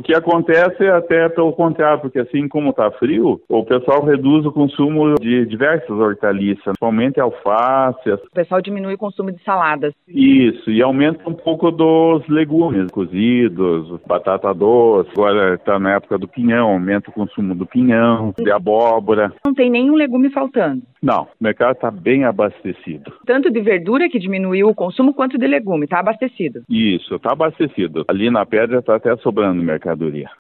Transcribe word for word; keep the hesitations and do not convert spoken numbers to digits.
que acontece é até pelo contrário, porque assim como está frio, o pessoal reduz o consumo de diversas hortaliças, principalmente alface. O pessoal diminui o consumo de saladas. Isso, e aumenta um pouco dos legumes cozidos, batata doce, agora está na época do pinhão, aumenta o consumo do pinhão, de abóbora. Não tem nenhum legume faltando. Não, o mercado está bem abastecido. Tanto de verdura, que diminuiu o consumo, quanto de legume, está abastecido. Isso, está abastecido. Ali na pedra está até sobrando mercadoria.